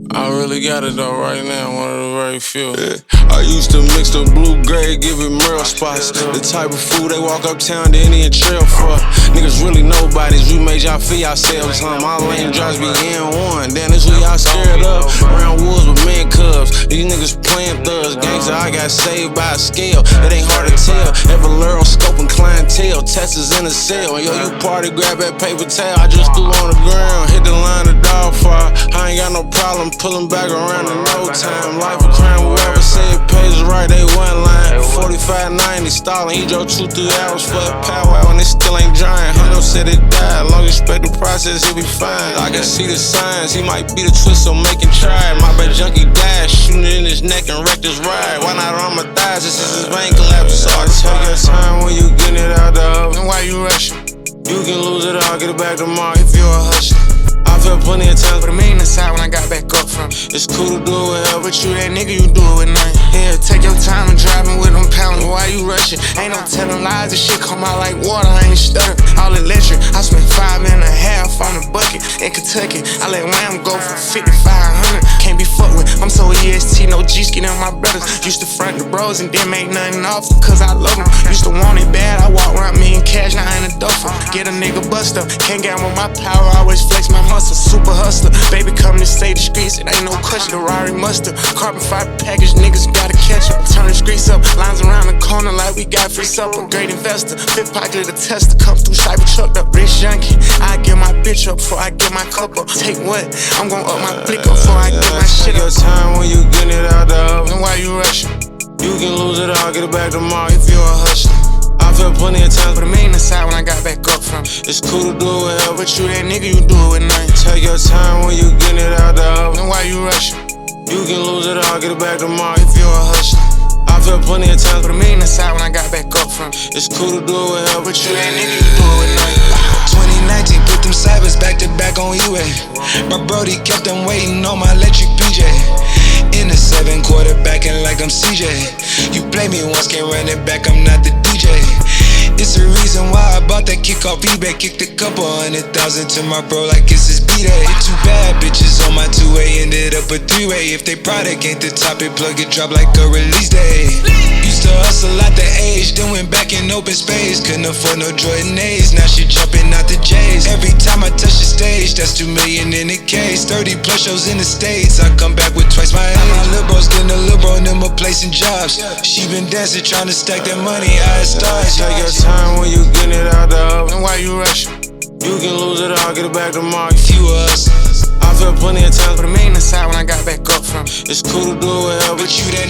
I really got it though right now, one of the very few. Yeah. I used to mix the blue gray, give it Merle spots. The type of food they walk uptown the Indian Trail for. Niggas really nobodies, we made y'all feel yourselves, huh? My lane drops be N1, damn, this what y'all scared of. Round woods with man cubs, these niggas playing thugs. Gangsta, I got saved by a scale, it ain't hard to tell. Ever learn scoping clientele, testers in the cell. Yo, you party, grab that paper towel, I just threw on the ground, hit the line of dog fire. I ain't got no problem pulling back around in no time. Life a crime, whoever said pays right, they one line. 4590 stalling, he drove 2-3 hours for a powwow and it still ain't drying. Hundo said it died, long expect the process, he'll be fine. I can see the signs, he might be the twist, so make him try. My bad junkie died, shooting it in his neck and wrecked his ride. Why not on my thighs, this is his vein collapse. So I take your time when you getting it out the oven. Why you rushing? You can lose it all, get it back tomorrow if you're a hustler. I felt plenty of times, but it mean inside when I got back up from. It's cool to do it with help, but you that nigga, you do it with nothing. Yeah, take your time and driving with them pounding. Why you rushing? Ain't no telling lies, this shit come out like water, I ain't stuttering. All electric, I spent 5.5 on the bucket in Kentucky. I let Wham go for 5,500. Can't be fucked with, I'm so EST, no G-ski on my brothers. Used to front the bros and didn't make nothing off cause I love them. Used to want it bad, I walk around me in cash, now I ain't a duffel. Get a nigga bust up, can't get with my power, always flex my muscle. Super hustler, baby come to stay the streets, it ain't no question. The Rari mustard, carbon fiber package, niggas gotta catch up. Turn the streets up, lines around the corner like we got free supper. Great investor, fifth pocket of the tester, come through cyber trucked up. Rich junkie, I get my bitch up before I get my cup up. Take what? I'm gon' up my blick up before I get my shit up. Take your time when you getting it out the oven. Why you rushing? You can lose it all, get it back tomorrow if you're a hustler. I felt plenty of times, but it mean inside when I got back up from. It's cool to do it with help, but you that nigga, you do it with nothing. Take your time when you getting it out the oven. Why you rushing? You can lose it all, get it back tomorrow if you're a hustler. I felt plenty of times, but it mean inside when I got back up from. It's cool to do it with help, but you that nigga, you do it with nothing. 2019, put them cybers back to back on UA. My brody kept them waiting on my electric PJ. In the 7 quarterbacking like I'm CJ. You play me once, can't run it back, I'm not the DJ. It's the reason why I bought that kick off eBay. Kicked a couple 100,000 to my bro like it's his B-Day. Hit 2 bad bitches on my 2-way, ended up a 3-way. If they product ain't the top, it plug it drop like a release day. Used to hustle at the age, then went back in open space. Couldn't afford no Jordan A's, now she jumping out the J's. Every time I touch the stage, that's 2 million in the case. 30 plus shows in the States, I come back with twice my age. My lil' bro's getting a lil' bro and them replacing jobs. She been dancing, trying to stack that money, I stars. Take your time when you getting it out the oven. Why you rushing? You can lose it all, get it back tomorrow if You us. I felt plenty of times, But it mean inside when I got back up from. it's cool to do it with help, But you that